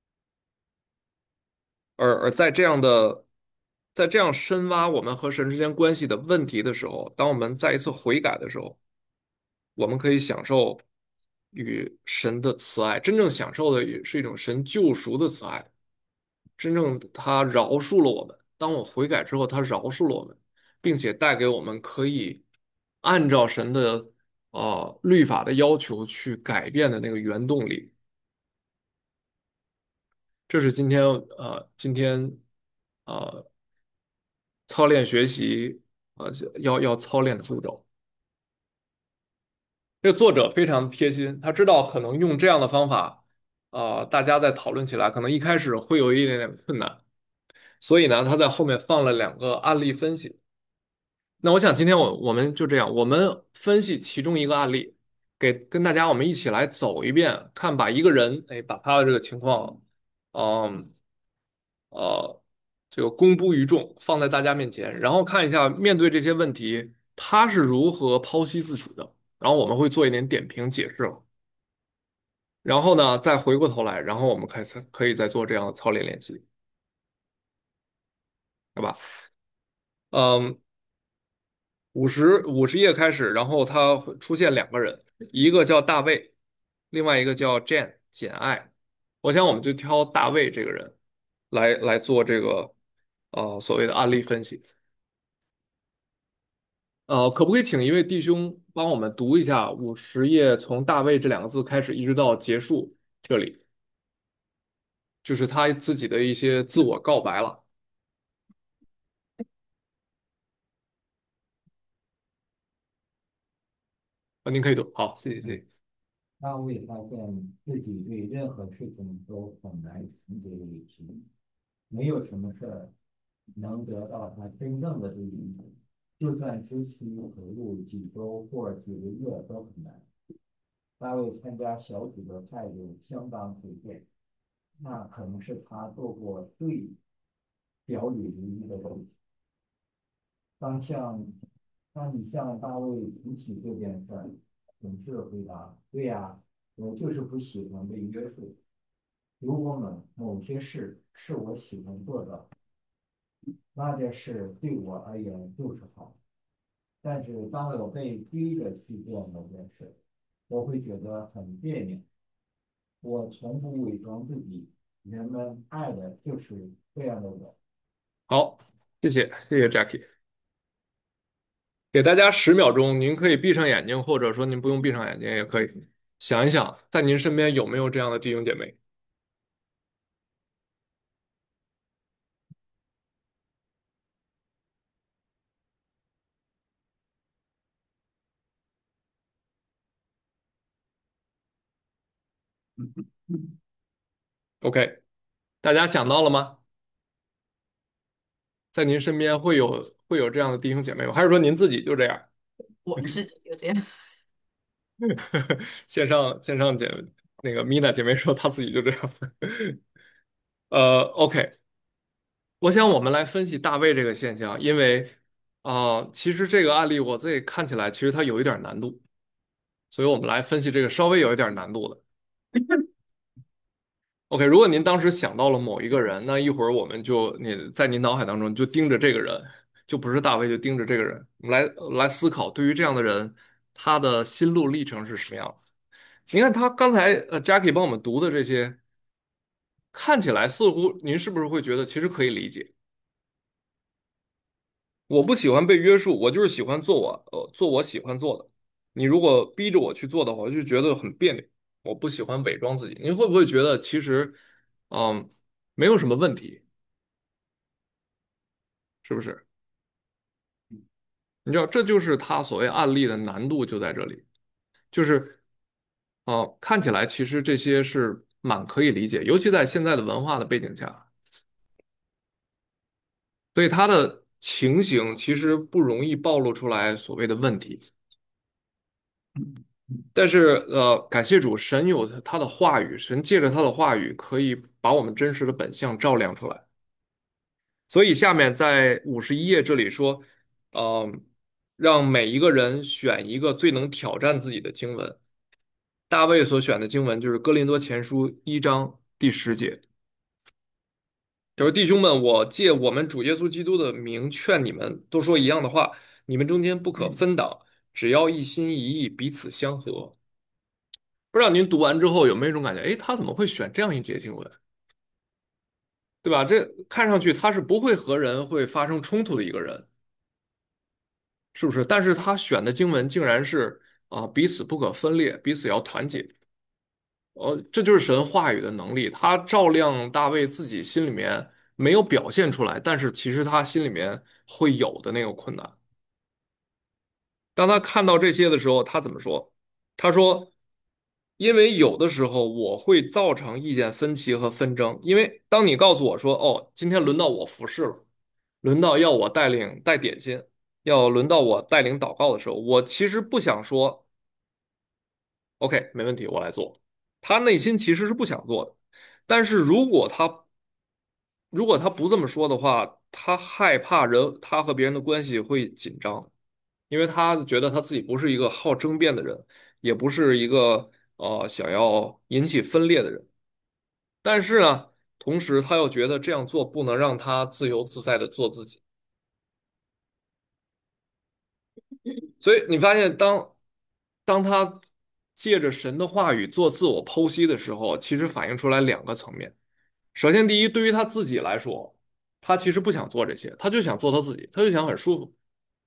而在这样深挖我们和神之间关系的问题的时候，当我们再一次悔改的时候，我们可以享受与神的慈爱，真正享受的也是一种神救赎的慈爱，真正他饶恕了我们。当我悔改之后，他饶恕了我们，并且带给我们可以按照神的律法的要求去改变的那个原动力。这是今天呃操练学习要操练的步骤。这个作者非常贴心，他知道可能用这样的方法大家在讨论起来可能一开始会有一点点困难，所以呢，他在后面放了2个案例分析。那我想今天我们就这样，我们分析其中一个案例，跟大家我们一起来走一遍，看把一个人，哎，把他的这个情况，嗯呃，这个公布于众，放在大家面前，然后看一下面对这些问题，他是如何剖析自处的，然后我们会做一点点评解释了，然后呢，再回过头来，然后我们可以再做这样的操练练习，对吧？嗯，五十页开始，然后他会出现2个人，一个叫大卫，另外一个叫 简爱。我想我们就挑大卫这个人来做这个所谓的案例分析。可不可以请一位弟兄帮我们读一下50页从大卫这2个字开始，一直到结束这里，就是他自己的一些自我告白了。您可以读。好，谢谢，谢谢。 大卫发现自己对任何事情都很难成结于持，没有什么事儿能得到他真正的注意，就算支持投入几周或几个月都很难。大卫参加小组的态度相当随便，那可能是他做过最表里如一的东西。当向当你向大卫提起这件事儿，总是回答：“对呀，我就是不喜欢被约束。如果某些事是我喜欢做的，那件事对我而言就是好。但是当我被逼着去做某件事，我会觉得很别扭。我从不伪装自己，人们爱的就是这样的我。” 好，谢谢，谢谢 Jackie。给大家10秒钟，您可以闭上眼睛，或者说您不用闭上眼睛也可以想一想，在您身边有没有这样的弟兄姐妹？OK，大家想到了吗？ 在您身边会有这样的弟兄姐妹吗？还是说您自己就这样？ 我自己就这样。 线上那个米娜姐妹说她自己就这样。OK，我想我们来分析大卫这个现象，因为其实这个案例我自己看起来其实它有一点难度，所以我们来分析这个稍微有一点难度的。OK，如果您当时想到了某一个人，那一会儿我们就你在您脑海当中就盯着这个人，就不是大卫，就盯着这个人，我们来思考，对于这样的人，他的心路历程是什么样的？你看他刚才Jackie 帮我们读的这些，看起来似乎您是不是会觉得其实可以理解？我不喜欢被约束，我就是喜欢做我喜欢做的。你如果逼着我去做的话，我就觉得很别扭。我不喜欢伪装自己。您会不会觉得其实嗯没有什么问题？是不是？你知道，这就是他所谓案例的难度就在这里，就是看起来其实这些是蛮可以理解，尤其在现在的文化的背景下，所以他的情形其实不容易暴露出来所谓的问题。但是感谢主，神有他的话语，神借着他的话语可以把我们真实的本相照亮出来。所以下面在51页这里说，呃，让每一个人选一个最能挑战自己的经文。大卫所选的经文就是《哥林多前书》1章第10节，他说：“弟兄们，我借我们主耶稣基督的名劝你们，都说一样的话，你们中间不可分党，只要一心一意，彼此相合。”不知道您读完之后有没有一种感觉？诶，他怎么会选这样一节经文，对吧？这看上去他是不会和人会发生冲突的一个人，是不是？但是他选的经文竟然是彼此不可分裂，彼此要团结。这就是神话语的能力，他照亮大卫自己心里面没有表现出来，但是其实他心里面会有的那个困难。当他看到这些的时候，他怎么说？他说：“因为有的时候我会造成意见分歧和纷争，因为当你告诉我说，哦，今天轮到我服侍了，轮到要我带领带点心，要轮到我带领祷告的时候，我其实不想说。” OK，没问题，我来做。他内心其实是不想做的，但是如果他不这么说的话，他害怕他和别人的关系会紧张，因为他觉得他自己不是一个好争辩的人，也不是一个想要引起分裂的人。但是呢，同时他又觉得这样做不能让他自由自在的做自己。所以你发现当他借着神的话语做自我剖析的时候，其实反映出来两个层面。首先，第一，对于他自己来说，他其实不想做这些，他就想做他自己，他就想很舒服。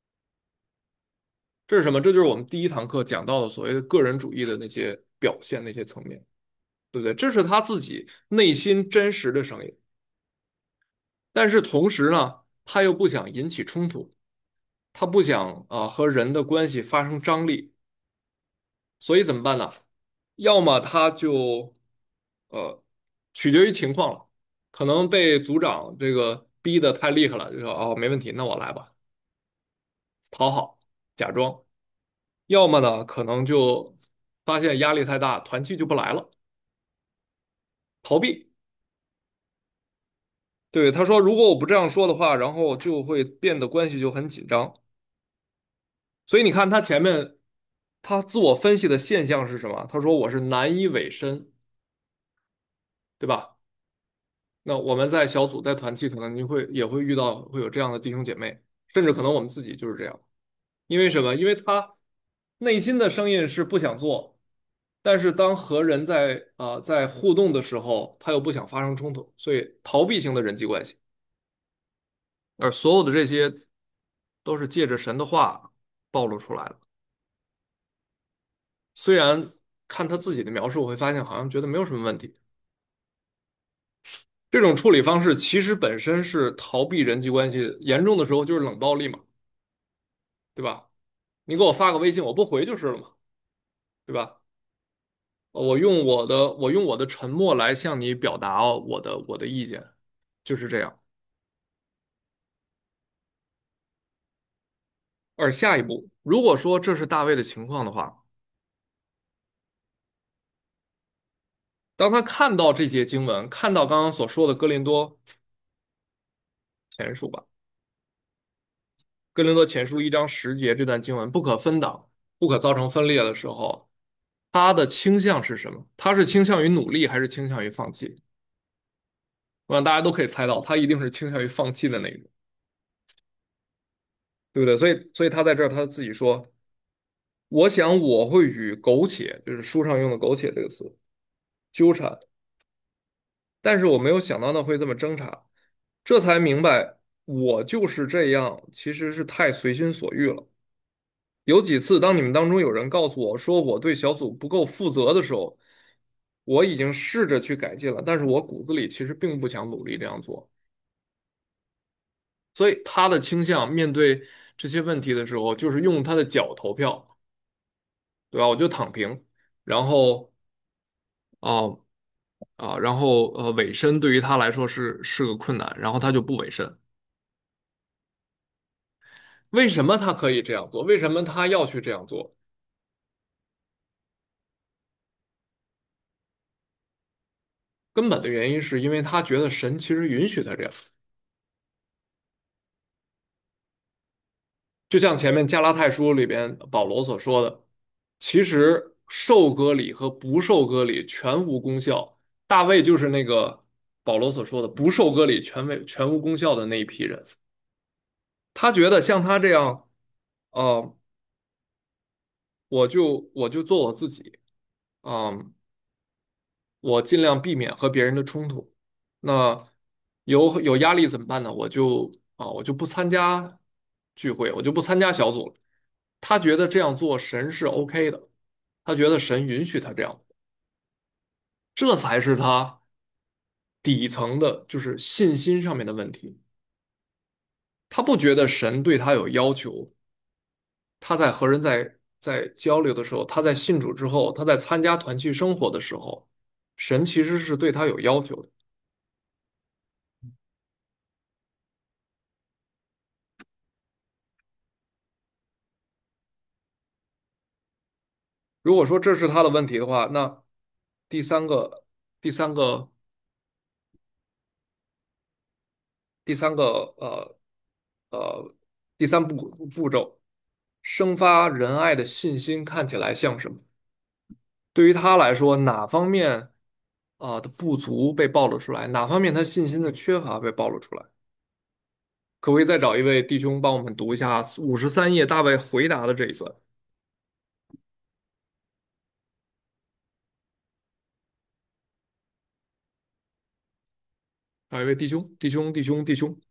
这是什么？这就是我们第一堂课讲到的所谓的个人主义的那些表现、那些层面，对不对？这是他自己内心真实的声音。但是同时呢，他又不想引起冲突，他不想和人的关系发生张力，所以怎么办呢？要么他就呃，取决于情况了，可能被组长这个逼得太厉害了，就说哦没问题，那我来吧，讨好，假装；要么呢，可能就发现压力太大，团气就不来了，逃避。对，他说如果我不这样说的话，然后就会变得关系就很紧张。所以你看他前面他自我分析的现象是什么？他说我是难以委身，对吧？那我们在小组在团契，可能也会遇到会有这样的弟兄姐妹，甚至可能我们自己就是这样。因为什么？因为他内心的声音是不想做，但是当和人在互动的时候，他又不想发生冲突，所以逃避型的人际关系。而所有的这些都是借着神的话暴露出来的。虽然看他自己的描述，我会发现好像觉得没有什么问题。这种处理方式其实本身是逃避人际关系，严重的时候就是冷暴力嘛，对吧？你给我发个微信，我不回就是了嘛，对吧？我用我的沉默来向你表达我的意见，就是这样。 而下一步，如果说这是大卫的情况的话，当他看到这节经文，看到刚刚所说的哥林多前书吧，哥林多前书1章10节这段经文不可分党，不可造成分裂的时候，他的倾向是什么？他是倾向于努力，还是倾向于放弃？我想大家都可以猜到，他一定是倾向于放弃的那个，对不对？所以他在这儿他自己说，我想我会与苟且，就是书上用的“苟且”这个词纠缠，但是我没有想到那会这么挣扎，这才明白我就是这样，其实是太随心所欲了。有几次，当你们当中有人告诉我说我对小组不够负责的时候，我已经试着去改进了，但是我骨子里其实并不想努力这样做。所以他的倾向面对这些问题的时候，就是用他的脚投票，对吧？我就躺平，然后哦然后委身对于他来说是个困难，然后他就不委身。为什么他可以这样做？为什么他要去这样做？根本的原因是因为他觉得神其实允许他这样。就像前面加拉太书里边保罗所说的，其实受割礼和不受割礼全无功效。大卫就是那个保罗所说的不受割礼全无功效的那一批人。他觉得像他这样，呃，我就做我自己，嗯、我尽量避免和别人的冲突。那有压力怎么办呢？我就不参加聚会，我就不参加小组了。他觉得这样做神是 OK 的，他觉得神允许他这样，这才是他底层的，就是信心上面的问题。他不觉得神对他有要求，他在和人在交流的时候，他在信主之后，他在参加团契生活的时候，神其实是对他有要求的。如果说这是他的问题的话，那第三个、第三个、第三个呃第三步骤，生发仁爱的信心看起来像什么？对于他来说，哪方面的不足被暴露出来，哪方面他信心的缺乏被暴露出来？可不可以再找一位弟兄帮我们读一下53页大卫回答的这一段？找一位弟兄，弟兄，弟兄，弟兄。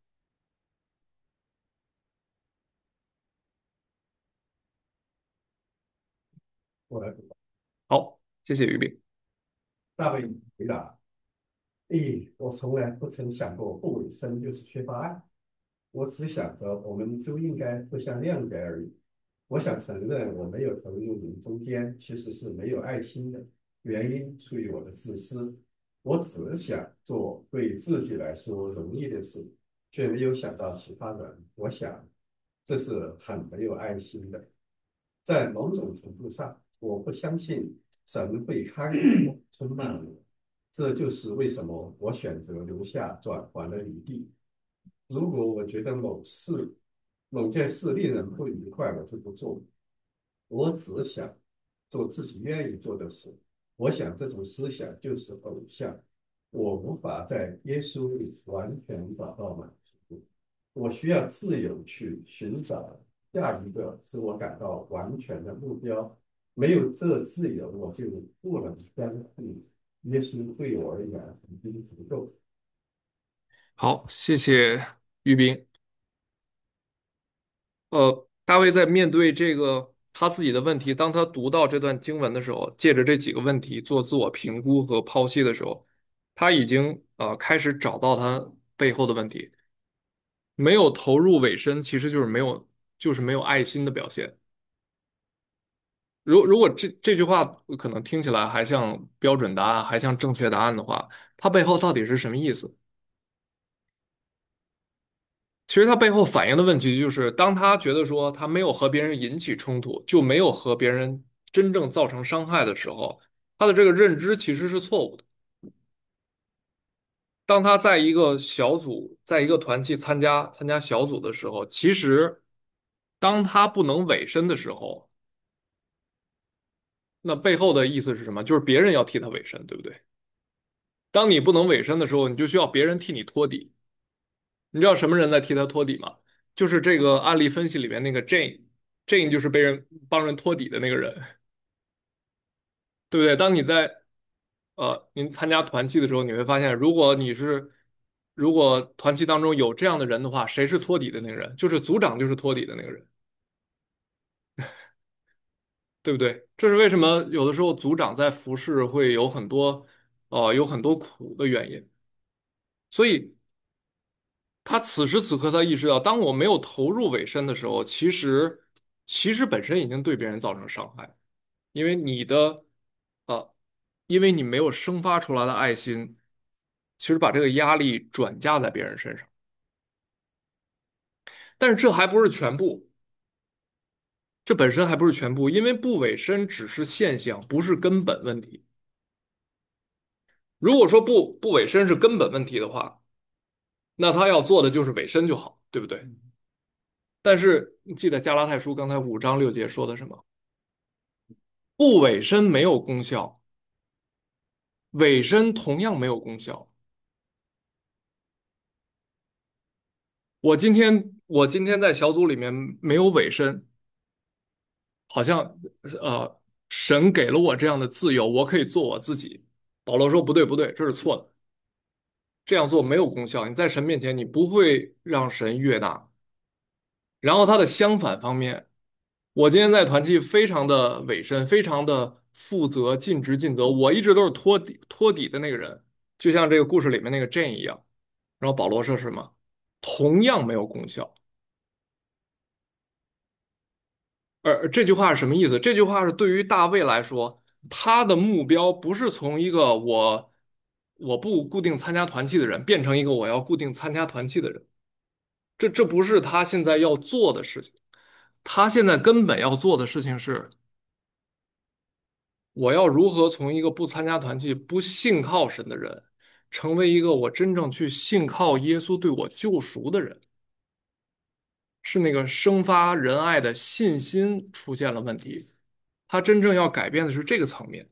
我来读。 好，谢谢于斌。 大卫回答：“咦，我从来不曾想过不委身就是缺乏爱。我只想着我们都应该互相谅解而已。我想承认我没有投入你们中间，其实是没有爱心的。原因出于我的自私。我只想做对自己来说容易的事，却没有想到其他人。我想这是很没有爱心的。在某种程度上，我不相信神会看顾我充满我。这就是为什么我选择留下转圜的余地。如果我觉得某件事令人不愉快，我就不做。我只想做自己愿意做的事。我想这种思想就是偶像。我无法在耶稣里完全找到满足。我需要自由去寻找下一个使我感到完全的目标。没有这自由，我就不能相信耶稣对我而言已经足够。” 好，谢谢于斌。大卫在面对这个他自己的问题，当他读到这段经文的时候，借着这几个问题做自我评估和剖析的时候，他已经开始找到他背后的问题。没有投入委身，其实就是没有爱心的表现。如果这句话可能听起来还像标准答案，还像正确答案的话，它背后到底是什么意思？ 其实他背后反映的问题就是，当他觉得说他没有和别人引起冲突，就没有和别人真正造成伤害的时候，他的这个认知其实是错误的。当他在一个小组，在一个团体参加小组的时候，其实当他不能委身的时候，那背后的意思是什么？就是别人要替他委身，对不对？当你不能委身的时候，你就需要别人替你托底。你知道什么人在替他托底吗？就是这个案例分析里面那个 Jane，Jane 就是被人帮人托底的那个人，对不对？当你在您参加团契的时候，你会发现，如果团契当中有这样的人的话，谁是托底的那个人？就是组长，就是托底的那个人，对不对？这是为什么有的时候组长在服侍会有很多苦的原因。所以他此时此刻他意识到，当我没有投入委身的时候，其实本身已经对别人造成伤害，因为你的呃，因为你没有生发出来的爱心，其实把这个压力转嫁在别人身上。但是这还不是全部，这本身还不是全部，因为不委身只是现象，不是根本问题。如果说不委身是根本问题的话，那他要做的就是委身就好，对不对？但是你记得加拉太书刚才5章6节说的什么？不委身没有功效，委身同样没有功效。我今天在小组里面没有委身，好像神给了我这样的自由，我可以做我自己。保罗说不对不对，这是错的，这样做没有功效。你在神面前，你不会让神悦纳。然后他的相反方面，我今天在团契非常的委身，非常的负责、尽职尽责，我一直都是托底的那个人，就像这个故事里面那个 Jane 一样。然后保罗说什么？同样没有功效。而这句话是什么意思？这句话是对于大卫来说，他的目标不是从一个我不固定参加团契的人变成一个我要固定参加团契的人，这不是他现在要做的事情。他现在根本要做的事情是，我要如何从一个不参加团契、不信靠神的人，成为一个我真正去信靠耶稣对我救赎的人。是那个生发仁爱的信心出现了问题，他真正要改变的是这个层面。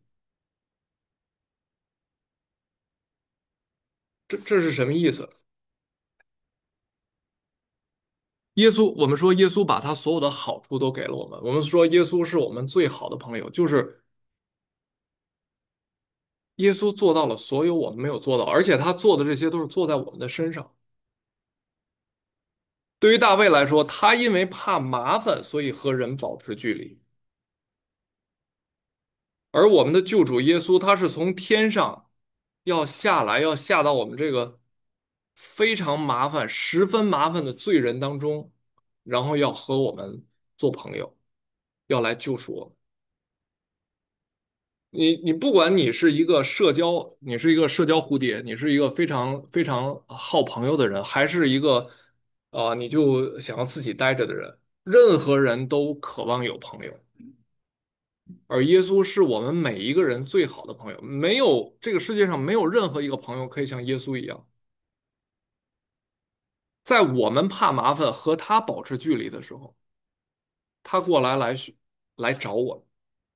这是什么意思？我们说耶稣把他所有的好处都给了我们，我们说耶稣是我们最好的朋友，就是耶稣做到了所有我们没有做到，而且他做的这些都是做在我们的身上。对于大卫来说，他因为怕麻烦，所以和人保持距离。而我们的救主耶稣，他是从天上要下来，要下到我们这个非常麻烦、十分麻烦的罪人当中，然后要和我们做朋友，要来救赎我们。你不管你是一个社交蝴蝶，你是一个非常非常好朋友的人，还是一个你就想要自己待着的人，任何人都渴望有朋友。而耶稣是我们每一个人最好的朋友，没有这个世界上没有任何一个朋友可以像耶稣一样，在我们怕麻烦和他保持距离的时候，他过来找我们。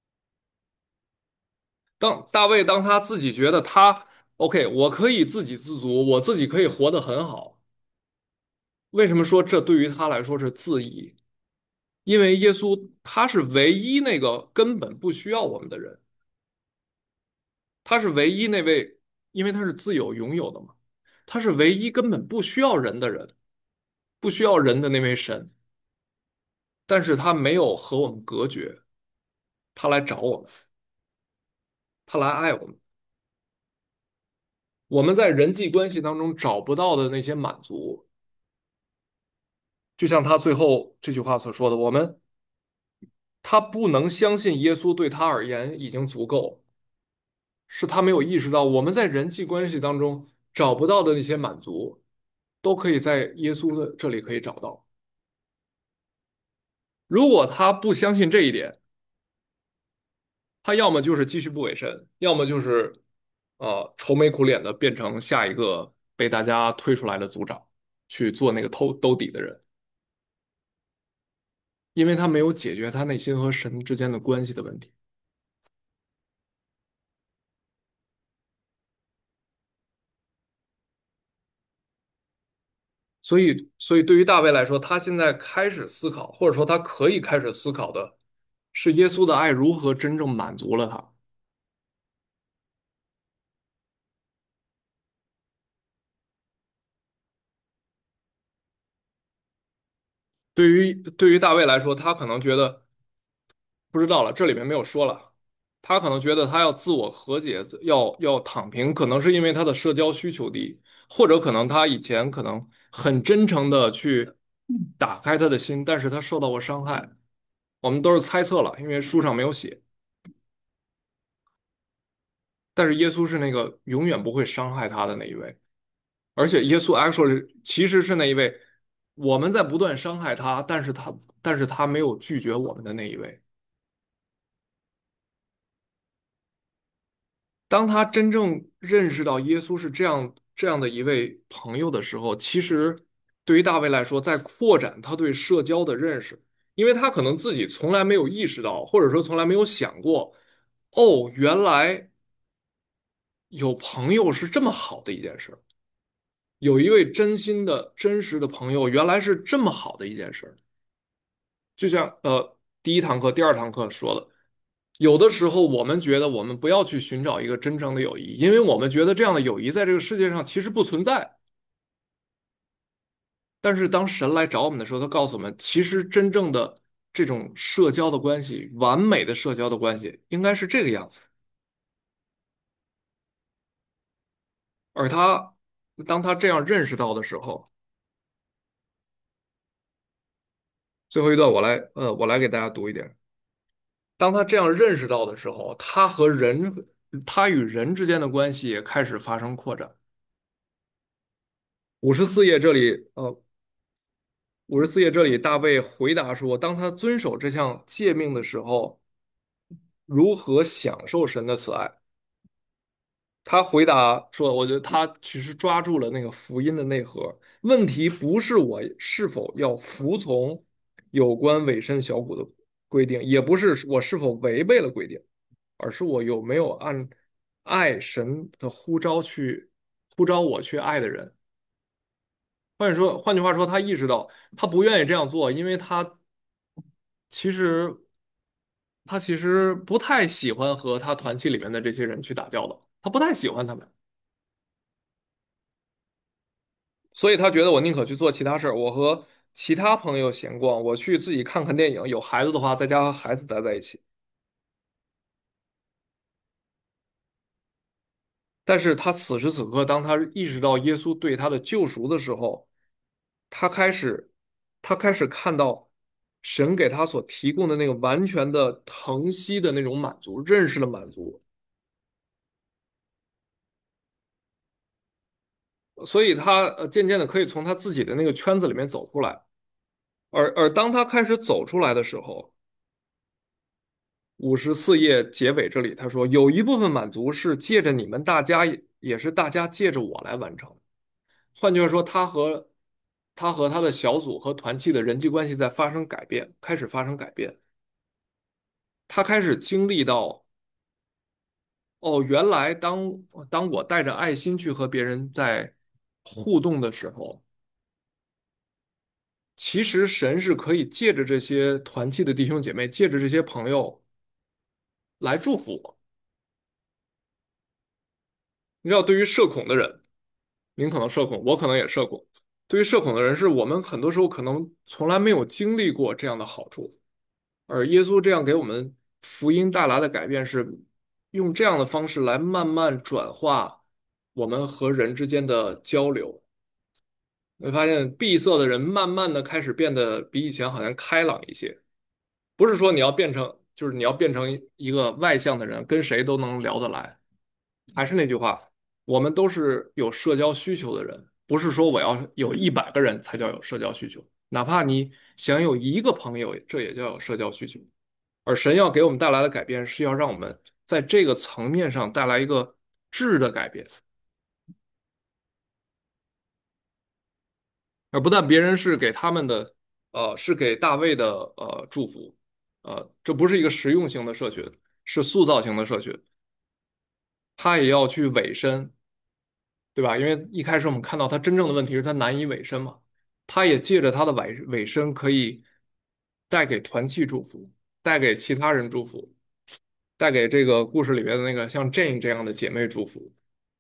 当他自己觉得OK，我可以自给自足，我自己可以活得很好。为什么说这对于他来说是自义？因为耶稣他是唯一那个根本不需要我们的人，他是唯一那位，因为他是自有拥有的嘛，他是唯一根本不需要人的人，不需要人的那位神。但是他没有和我们隔绝，他来找我们，他来爱我们。我们在人际关系当中找不到的那些满足，就像他最后这句话所说的，他不能相信耶稣对他而言已经足够，是他没有意识到我们在人际关系当中找不到的那些满足， 都可以在耶稣的这里可以找到。如果他不相信这一点，他要么就是继续不委身，要么就是愁眉苦脸的变成下一个被大家推出来的组长，去做那个兜底的人，因为他没有解决他内心和神之间的关系的问题。所以对于大卫来说，他现在开始思考，或者说他可以开始思考的是耶稣的爱如何真正满足了他。对于大卫来说，他可能觉得不知道了，这里面没有说了。他可能觉得他要自我和解，要躺平，可能是因为他的社交需求低，或者可能他以前可能很真诚的去打开他的心，但是他受到过伤害。我们都是猜测了，因为书上没有写。但是耶稣是那个永远不会伤害他的那一位，而且耶稣 actually 其实是那一位，我们在不断伤害他，但是他没有拒绝我们的那一位。当他真正认识到耶稣是这样的一位朋友的时候，其实对于大卫来说，在扩展他对社交的认识，因为他可能自己从来没有意识到，或者说从来没有想过，哦，原来有朋友是这么好的一件事，有一位真心的、真实的朋友，原来是这么好的一件事。就像第一堂课、第二堂课说的，有的时候我们觉得我们不要去寻找一个真正的友谊，因为我们觉得这样的友谊在这个世界上其实不存在。但是当神来找我们的时候，他告诉我们，其实真正的这种社交的关系，完美的社交的关系，应该是这个样子。而当他这样认识到的时候，最后一段我来给大家读一点。当他这样认识到的时候，他与人之间的关系也开始发生扩展。五十四页这里，大卫回答说，当他遵守这项诫命的时候，如何享受神的慈爱？他回答说，我觉得他其实抓住了那个福音的内核。问题不是我是否要服从有关委身小组的规定，也不是我是否违背了规定。而是我有没有按爱神的呼召我去爱的人。换句话说，他意识到他不愿意这样做，因为其实他其实不太喜欢和他团体里面的这些人去打交道，他不太喜欢他们，所以他觉得我宁可去做其他事儿，我和其他朋友闲逛，我去自己看看电影，有孩子的话，在家和孩子待在一起。但是他此时此刻，当他意识到耶稣对他的救赎的时候，他开始，他开始看到神给他所提供的那个完全的疼惜的那种满足，认识的满足，所以他渐渐的可以从他自己的那个圈子里面走出来。而当他开始走出来的时候，五十四页结尾这里他说，有一部分满足是借着你们大家，也是大家借着我来完成。换句话说，他和他的小组和团契的人际关系在发生改变，开始发生改变。他开始经历到，哦，原来当我带着爱心去和别人在互动的时候，其实神是可以借着这些团契的弟兄姐妹，借着这些朋友来祝福我。你知道，对于社恐的人，您可能社恐，我可能也社恐。对于社恐的人，是我们很多时候可能从来没有经历过这样的好处。而耶稣这样给我们福音带来的改变是用这样的方式来慢慢转化我们和人之间的交流。你会发现闭塞的人慢慢的开始变得比以前好像开朗一些。不是说你要变成一个外向的人，跟谁都能聊得来。还是那句话，我们都是有社交需求的人， 不是说我要有100个人才叫有社交需求，哪怕你想有一个朋友，这也叫有社交需求。而神要给我们带来的改变，是要让我们在这个层面上带来一个质的改变，而不但别人是给他们的，是给大卫的祝福，这不是一个实用型的社群，是塑造型的社群，他也要去委身，对吧？因为一开始我们看到他真正的问题是他难以委身嘛，他也借着他的委身可以带给团契祝福，带给其他人祝福，带给这个故事里面的那个像 Jane 这样的姐妹祝福。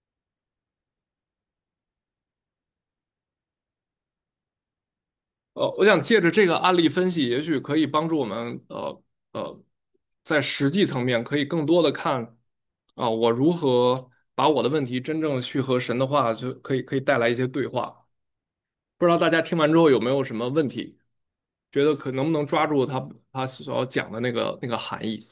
我想借着这个案例分析，也许可以帮助我们，在实际层面可以更多的看，我如何把我的问题真正去和神的话，就可以带来一些对话。不知道大家听完之后有没有什么问题？觉得能不能抓住他所要讲的那个含义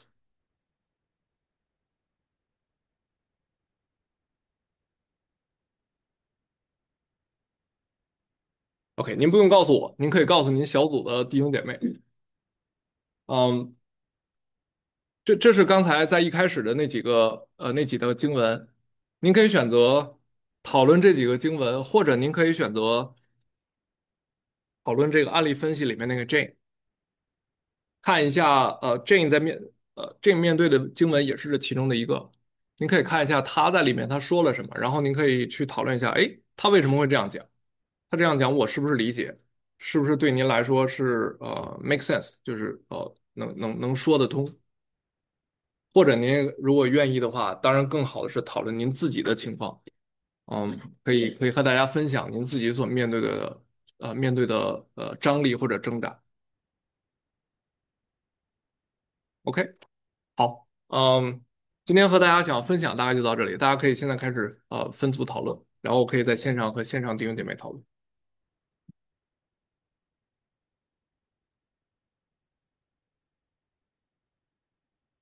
？OK，您不用告诉我，您可以告诉您小组的弟兄姐妹。嗯，这是刚才在一开始的那几个经文，您可以选择讨论这几个经文，或者您可以选择讨论这个案例分析里面那个 Jane，看一下Jane 面对的经文也是这其中的一个，您可以看一下他在里面他说了什么，然后您可以去讨论一下，哎，他为什么会这样讲？他这样讲我是不是理解？是不是对您来说是make sense，就是能说得通？或者您如果愿意的话，当然更好的是讨论您自己的情况，可以和大家分享您自己所面对的张力或者挣扎。OK，好，今天和大家想分享大概就到这里，大家可以现在开始分组讨论，然后可以在线上和线上弟兄姐妹讨论。